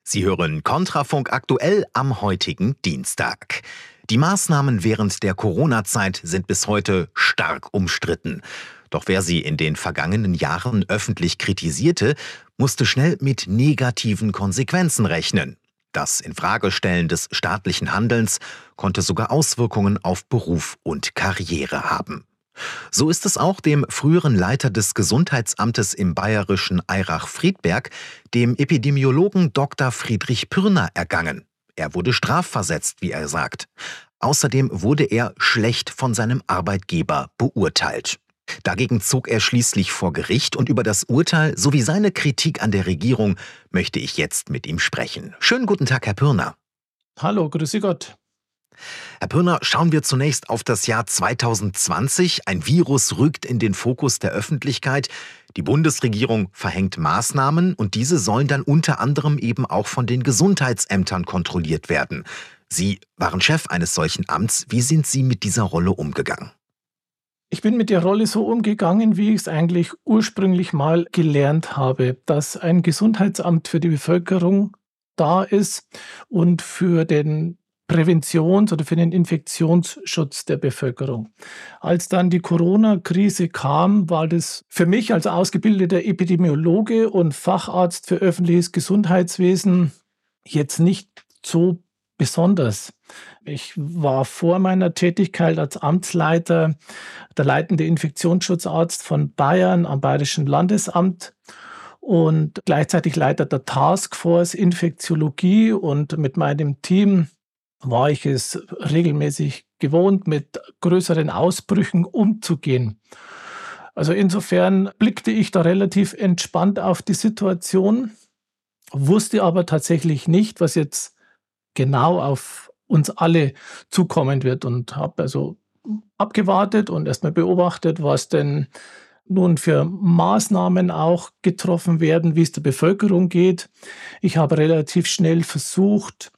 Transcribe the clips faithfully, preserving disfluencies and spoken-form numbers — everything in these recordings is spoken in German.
Sie hören Kontrafunk aktuell am heutigen Dienstag. Die Maßnahmen während der Corona-Zeit sind bis heute stark umstritten. Doch wer sie in den vergangenen Jahren öffentlich kritisierte, musste schnell mit negativen Konsequenzen rechnen. Das Infragestellen des staatlichen Handelns konnte sogar Auswirkungen auf Beruf und Karriere haben. So ist es auch dem früheren Leiter des Gesundheitsamtes im bayerischen Eirach-Friedberg, dem Epidemiologen Doktor Friedrich Pürner, ergangen. Er wurde strafversetzt, wie er sagt. Außerdem wurde er schlecht von seinem Arbeitgeber beurteilt. Dagegen zog er schließlich vor Gericht und über das Urteil sowie seine Kritik an der Regierung möchte ich jetzt mit ihm sprechen. Schönen guten Tag, Herr Pürner. Hallo, grüße Gott. Herr Pürner, schauen wir zunächst auf das Jahr zwanzig zwanzig. Ein Virus rückt in den Fokus der Öffentlichkeit. Die Bundesregierung verhängt Maßnahmen und diese sollen dann unter anderem eben auch von den Gesundheitsämtern kontrolliert werden. Sie waren Chef eines solchen Amts. Wie sind Sie mit dieser Rolle umgegangen? Ich bin mit der Rolle so umgegangen, wie ich es eigentlich ursprünglich mal gelernt habe, dass ein Gesundheitsamt für die Bevölkerung da ist und für den Präventions- oder für den Infektionsschutz der Bevölkerung. Als dann die Corona-Krise kam, war das für mich als ausgebildeter Epidemiologe und Facharzt für öffentliches Gesundheitswesen jetzt nicht so besonders. Ich war vor meiner Tätigkeit als Amtsleiter der leitende Infektionsschutzarzt von Bayern am Bayerischen Landesamt und gleichzeitig Leiter der Taskforce Infektiologie, und mit meinem Team war ich es regelmäßig gewohnt, mit größeren Ausbrüchen umzugehen. Also insofern blickte ich da relativ entspannt auf die Situation, wusste aber tatsächlich nicht, was jetzt genau auf uns alle zukommen wird, und habe also abgewartet und erstmal beobachtet, was denn nun für Maßnahmen auch getroffen werden, wie es der Bevölkerung geht. Ich habe relativ schnell versucht,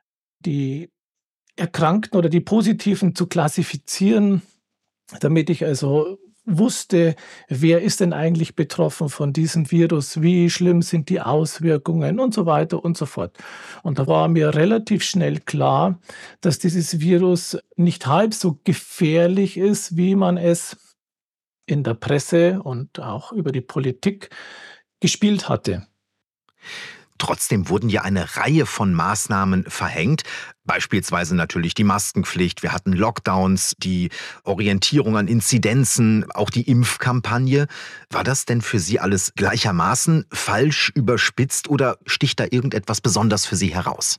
die Erkrankten oder die Positiven zu klassifizieren, damit ich also wusste, wer ist denn eigentlich betroffen von diesem Virus, wie schlimm sind die Auswirkungen und so weiter und so fort. Und da war mir relativ schnell klar, dass dieses Virus nicht halb so gefährlich ist, wie man es in der Presse und auch über die Politik gespielt hatte. Trotzdem wurden ja eine Reihe von Maßnahmen verhängt, beispielsweise natürlich die Maskenpflicht, wir hatten Lockdowns, die Orientierung an Inzidenzen, auch die Impfkampagne. War das denn für Sie alles gleichermaßen falsch, überspitzt oder sticht da irgendetwas besonders für Sie heraus?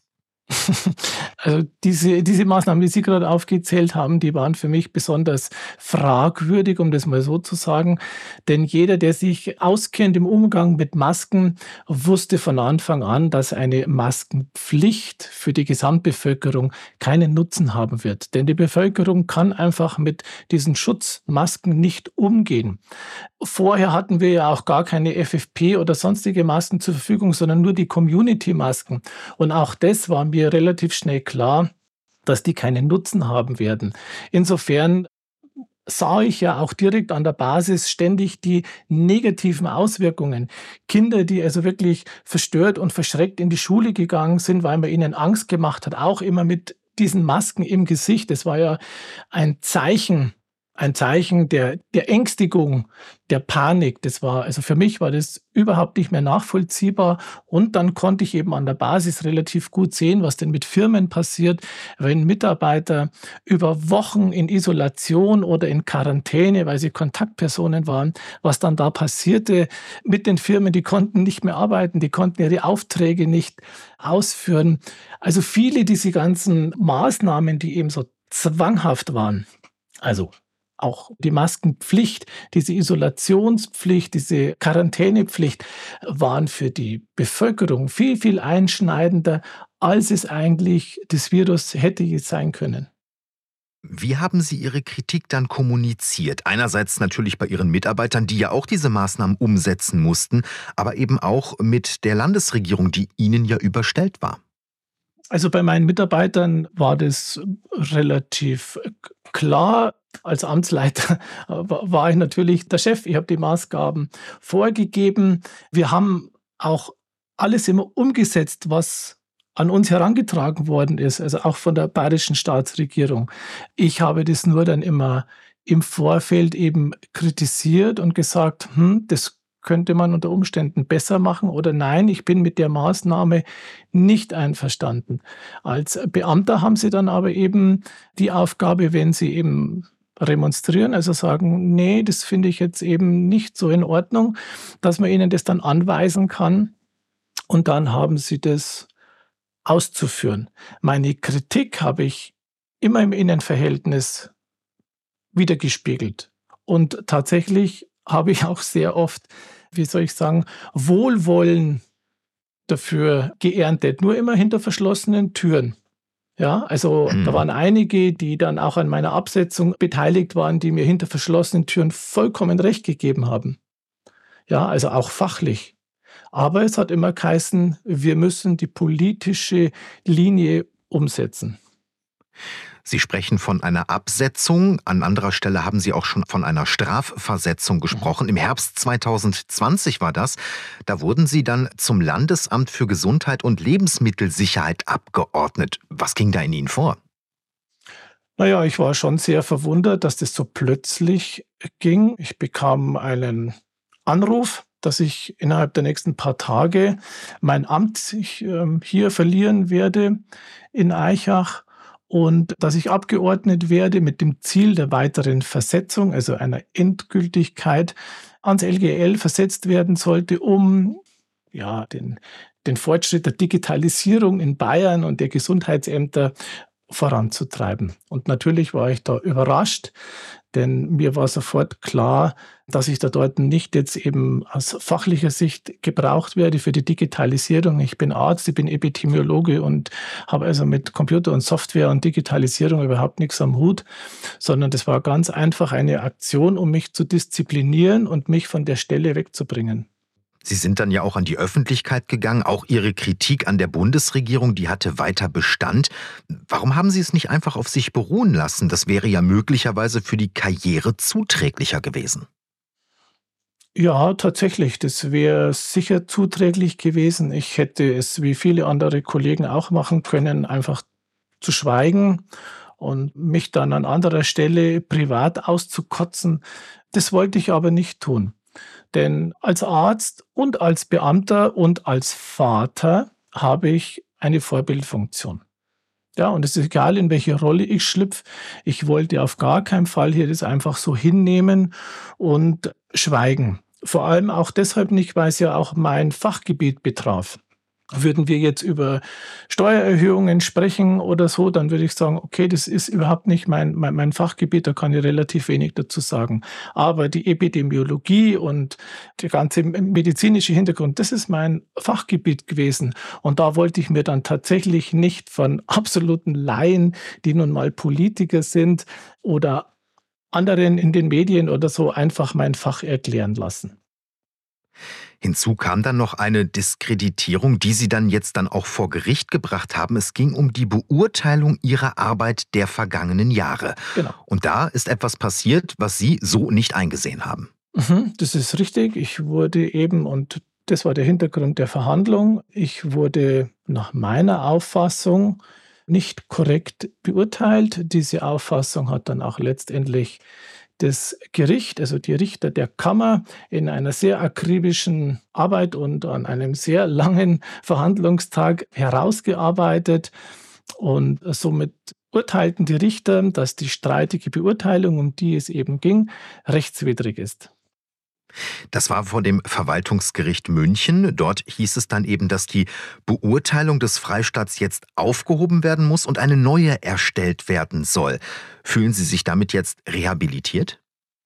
Also diese, diese Maßnahmen, die Sie gerade aufgezählt haben, die waren für mich besonders fragwürdig, um das mal so zu sagen. Denn jeder, der sich auskennt im Umgang mit Masken, wusste von Anfang an, dass eine Maskenpflicht für die Gesamtbevölkerung keinen Nutzen haben wird. Denn die Bevölkerung kann einfach mit diesen Schutzmasken nicht umgehen. Vorher hatten wir ja auch gar keine F F P oder sonstige Masken zur Verfügung, sondern nur die Community-Masken. Und auch das war mir relativ schnell klar, dass die keinen Nutzen haben werden. Insofern sah ich ja auch direkt an der Basis ständig die negativen Auswirkungen. Kinder, die also wirklich verstört und verschreckt in die Schule gegangen sind, weil man ihnen Angst gemacht hat, auch immer mit diesen Masken im Gesicht. Das war ja ein Zeichen, ein Zeichen der, der Ängstigung, der Panik. Das war, also für mich war das überhaupt nicht mehr nachvollziehbar. Und dann konnte ich eben an der Basis relativ gut sehen, was denn mit Firmen passiert, wenn Mitarbeiter über Wochen in Isolation oder in Quarantäne, weil sie Kontaktpersonen waren, was dann da passierte mit den Firmen. Die konnten nicht mehr arbeiten, die konnten ihre Aufträge nicht ausführen. Also viele diese ganzen Maßnahmen, die eben so zwanghaft waren, also auch die Maskenpflicht, diese Isolationspflicht, diese Quarantänepflicht waren für die Bevölkerung viel, viel einschneidender, als es eigentlich das Virus hätte jetzt sein können. Wie haben Sie Ihre Kritik dann kommuniziert? Einerseits natürlich bei Ihren Mitarbeitern, die ja auch diese Maßnahmen umsetzen mussten, aber eben auch mit der Landesregierung, die Ihnen ja überstellt war. Also bei meinen Mitarbeitern war das relativ klar. Als Amtsleiter war ich natürlich der Chef. Ich habe die Maßgaben vorgegeben. Wir haben auch alles immer umgesetzt, was an uns herangetragen worden ist, also auch von der bayerischen Staatsregierung. Ich habe das nur dann immer im Vorfeld eben kritisiert und gesagt, hm, das könnte man unter Umständen besser machen oder nein, ich bin mit der Maßnahme nicht einverstanden. Als Beamter haben Sie dann aber eben die Aufgabe, wenn Sie eben remonstrieren, also sagen, nee, das finde ich jetzt eben nicht so in Ordnung, dass man Ihnen das dann anweisen kann und dann haben Sie das auszuführen. Meine Kritik habe ich immer im Innenverhältnis widergespiegelt. Und tatsächlich habe ich auch sehr oft, wie soll ich sagen, Wohlwollen dafür geerntet, nur immer hinter verschlossenen Türen. Ja, also da Mhm. waren einige, die dann auch an meiner Absetzung beteiligt waren, die mir hinter verschlossenen Türen vollkommen recht gegeben haben. Ja, also auch fachlich. Aber es hat immer geheißen, wir müssen die politische Linie umsetzen. Sie sprechen von einer Absetzung. An anderer Stelle haben Sie auch schon von einer Strafversetzung Mhm. gesprochen. Im Herbst zweitausendzwanzig war das. Da wurden Sie dann zum Landesamt für Gesundheit und Lebensmittelsicherheit abgeordnet. Was ging da in Ihnen vor? Na ja, ich war schon sehr verwundert, dass das so plötzlich ging. Ich bekam einen Anruf, dass ich innerhalb der nächsten paar Tage mein Amt ich, ähm, hier verlieren werde in Aichach und dass ich abgeordnet werde mit dem Ziel der weiteren Versetzung, also einer Endgültigkeit, ans L G L versetzt werden sollte, um ja, den, den Fortschritt der Digitalisierung in Bayern und der Gesundheitsämter voranzutreiben. Und natürlich war ich da überrascht, denn mir war sofort klar, dass ich da dort nicht jetzt eben aus fachlicher Sicht gebraucht werde für die Digitalisierung. Ich bin Arzt, ich bin Epidemiologe und habe also mit Computer und Software und Digitalisierung überhaupt nichts am Hut, sondern das war ganz einfach eine Aktion, um mich zu disziplinieren und mich von der Stelle wegzubringen. Sie sind dann ja auch an die Öffentlichkeit gegangen. Auch Ihre Kritik an der Bundesregierung, die hatte weiter Bestand. Warum haben Sie es nicht einfach auf sich beruhen lassen? Das wäre ja möglicherweise für die Karriere zuträglicher gewesen. Ja, tatsächlich, das wäre sicher zuträglich gewesen. Ich hätte es wie viele andere Kollegen auch machen können, einfach zu schweigen und mich dann an anderer Stelle privat auszukotzen. Das wollte ich aber nicht tun. Denn als Arzt und als Beamter und als Vater habe ich eine Vorbildfunktion. Ja, und es ist egal, in welche Rolle ich schlüpfe. Ich wollte auf gar keinen Fall hier das einfach so hinnehmen und schweigen. Vor allem auch deshalb nicht, weil es ja auch mein Fachgebiet betraf. Würden wir jetzt über Steuererhöhungen sprechen oder so, dann würde ich sagen, okay, das ist überhaupt nicht mein, mein, mein Fachgebiet, da kann ich relativ wenig dazu sagen. Aber die Epidemiologie und der ganze medizinische Hintergrund, das ist mein Fachgebiet gewesen. Und da wollte ich mir dann tatsächlich nicht von absoluten Laien, die nun mal Politiker sind oder anderen in den Medien oder so, einfach mein Fach erklären lassen. Hinzu kam dann noch eine Diskreditierung, die Sie dann jetzt dann auch vor Gericht gebracht haben. Es ging um die Beurteilung Ihrer Arbeit der vergangenen Jahre. Genau. Und da ist etwas passiert, was Sie so nicht eingesehen haben. Mhm, das ist richtig. Ich wurde eben, und das war der Hintergrund der Verhandlung, ich wurde nach meiner Auffassung nicht korrekt beurteilt. Diese Auffassung hat dann auch letztendlich das Gericht, also die Richter der Kammer, in einer sehr akribischen Arbeit und an einem sehr langen Verhandlungstag herausgearbeitet. Und somit urteilten die Richter, dass die streitige Beurteilung, um die es eben ging, rechtswidrig ist. Das war vor dem Verwaltungsgericht München. Dort hieß es dann eben, dass die Beurteilung des Freistaats jetzt aufgehoben werden muss und eine neue erstellt werden soll. Fühlen Sie sich damit jetzt rehabilitiert?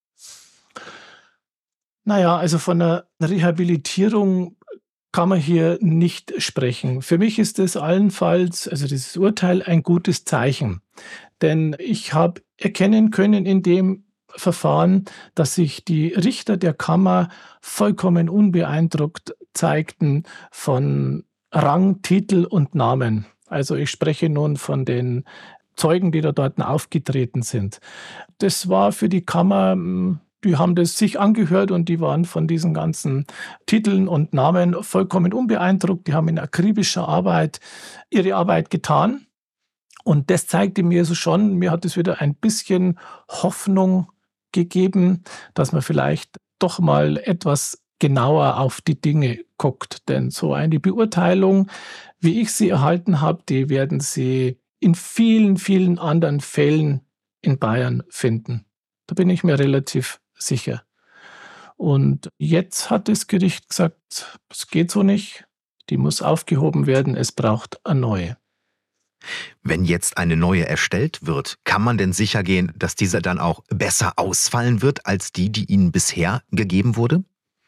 Naja, also von einer Rehabilitierung kann man hier nicht sprechen. Für mich ist es allenfalls, also dieses Urteil, ein gutes Zeichen. Denn ich habe erkennen können in dem Verfahren, dass sich die Richter der Kammer vollkommen unbeeindruckt zeigten von Rang, Titel und Namen. Also ich spreche nun von den Zeugen, die da dort aufgetreten sind. Das war für die Kammer hm, Die haben das sich angehört und die waren von diesen ganzen Titeln und Namen vollkommen unbeeindruckt. Die haben in akribischer Arbeit ihre Arbeit getan. Und das zeigte mir so schon, mir hat es wieder ein bisschen Hoffnung gegeben, dass man vielleicht doch mal etwas genauer auf die Dinge guckt. Denn so eine Beurteilung, wie ich sie erhalten habe, die werden Sie in vielen, vielen anderen Fällen in Bayern finden. Da bin ich mir relativ sicher. Und jetzt hat das Gericht gesagt, es geht so nicht, die muss aufgehoben werden, es braucht eine neue. Wenn jetzt eine neue erstellt wird, kann man denn sichergehen, dass diese dann auch besser ausfallen wird als die, die Ihnen bisher gegeben wurde?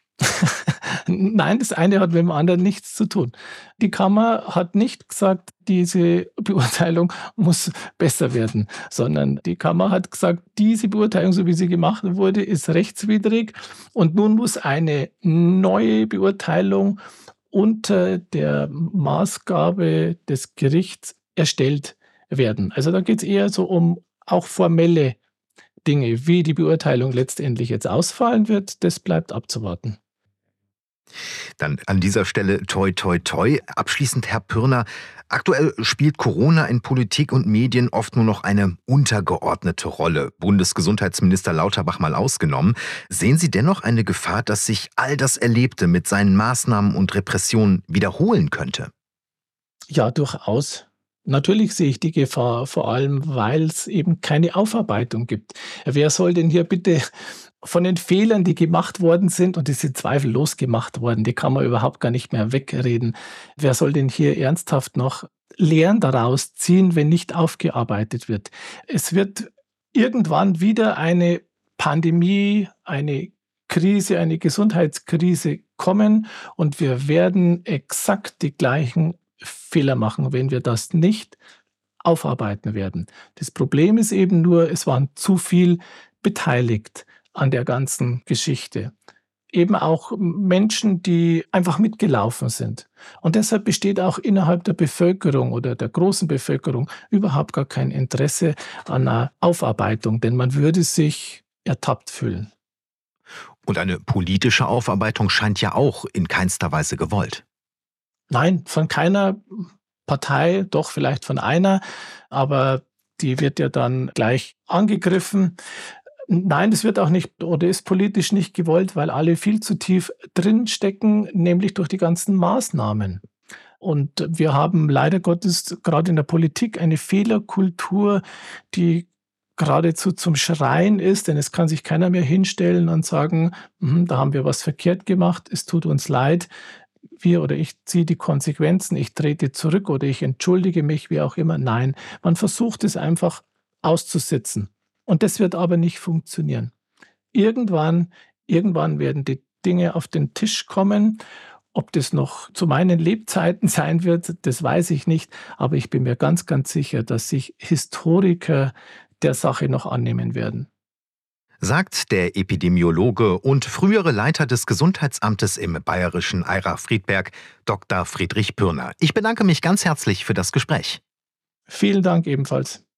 Nein, das eine hat mit dem anderen nichts zu tun. Die Kammer hat nicht gesagt, diese Beurteilung muss besser werden, sondern die Kammer hat gesagt, diese Beurteilung, so wie sie gemacht wurde, ist rechtswidrig und nun muss eine neue Beurteilung unter der Maßgabe des Gerichts erstellt werden. Also da geht es eher so um auch formelle Dinge. Wie die Beurteilung letztendlich jetzt ausfallen wird, das bleibt abzuwarten. Dann an dieser Stelle toi toi toi. Abschließend, Herr Pürner, aktuell spielt Corona in Politik und Medien oft nur noch eine untergeordnete Rolle. Bundesgesundheitsminister Lauterbach mal ausgenommen. Sehen Sie dennoch eine Gefahr, dass sich all das Erlebte mit seinen Maßnahmen und Repressionen wiederholen könnte? Ja, durchaus. Natürlich sehe ich die Gefahr, vor allem weil es eben keine Aufarbeitung gibt. Wer soll denn hier bitte von den Fehlern, die gemacht worden sind, und die sind zweifellos gemacht worden, die kann man überhaupt gar nicht mehr wegreden. Wer soll denn hier ernsthaft noch Lehren daraus ziehen, wenn nicht aufgearbeitet wird? Es wird irgendwann wieder eine Pandemie, eine Krise, eine Gesundheitskrise kommen und wir werden exakt die gleichen Fehler machen, wenn wir das nicht aufarbeiten werden. Das Problem ist eben nur, es waren zu viel beteiligt an der ganzen Geschichte. Eben auch Menschen, die einfach mitgelaufen sind. Und deshalb besteht auch innerhalb der Bevölkerung oder der großen Bevölkerung überhaupt gar kein Interesse an einer Aufarbeitung, denn man würde sich ertappt fühlen. Und eine politische Aufarbeitung scheint ja auch in keinster Weise gewollt. Nein, von keiner Partei, doch vielleicht von einer, aber die wird ja dann gleich angegriffen. Nein, das wird auch nicht oder ist politisch nicht gewollt, weil alle viel zu tief drinstecken, nämlich durch die ganzen Maßnahmen. Und wir haben leider Gottes gerade in der Politik eine Fehlerkultur, die geradezu zum Schreien ist, denn es kann sich keiner mehr hinstellen und sagen, "Mhm, da haben wir was verkehrt gemacht, es tut uns leid. Wir oder ich ziehe die Konsequenzen, ich trete zurück oder ich entschuldige mich, wie auch immer." Nein, man versucht es einfach auszusitzen. Und das wird aber nicht funktionieren. Irgendwann, irgendwann werden die Dinge auf den Tisch kommen. Ob das noch zu meinen Lebzeiten sein wird, das weiß ich nicht. Aber ich bin mir ganz, ganz sicher, dass sich Historiker der Sache noch annehmen werden. Sagt der Epidemiologe und frühere Leiter des Gesundheitsamtes im bayerischen Eirach-Friedberg, Doktor Friedrich Pürner. Ich bedanke mich ganz herzlich für das Gespräch. Vielen Dank ebenfalls.